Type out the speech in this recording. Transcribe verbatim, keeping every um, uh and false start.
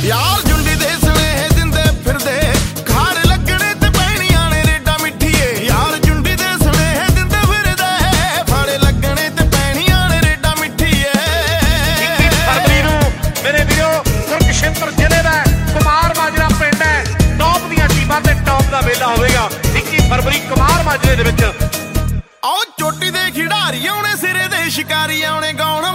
ਯਾਰ ਜੁੰਡੀ ਦੇ ਸੁਨੇਹੇ ਦਿੰਦੇ ਫਿਰਦੇ ਖਾੜ ਲੱਗਣੇ ਤੇ ਪੈਣੀਆਂ ਨੇ ਰੇਡਾ ਮਿੱਠੀਏ ਯਾਰ ਜੁੰਡੀ ਦੇ ਸੁਨੇਹੇ ਦਿੰਦੇ ਫਿਰਦੇ ਫਾੜੇ ਲੱਗਣੇ ਤੇ ਪੈਣੀਆਂ ਨੇ ਰੇਡਾ ਮਿੱਠੀਏ ਇੱਕੀ ਫਰਵਰੀ ਨੂੰ ਮੇਰੇ ਵੀਰੋ ਕੁਰਕਸ਼ੇਤਰ ਜ਼ਿਲ੍ਹੇ ਦਾ ਕੁਮਾਰ ਮਾਜਰਾ ਪਿੰਡ ਹੈ ਟੌਪ ਦੀਆਂ ਟੀਮਾਂ ਤੇ ਟੌਪ ਦਾ ਮੇਲਾ ਹੋਵੇਗਾ ਇੱਕੀ ਫਰਵਰੀ ਕੁਮਾਰ ਮਾਜਰੇ ਦੇ ਵਿੱਚ ਆਓ ਚੋਟੀ ਦੇ ਖਿਡਾਰੀ ਆਉਣੇ ਸਿਰੇ ਦੇ ਸ਼ਿਕਾਰੀ ਆਉਣੇ ਗਾਉਣ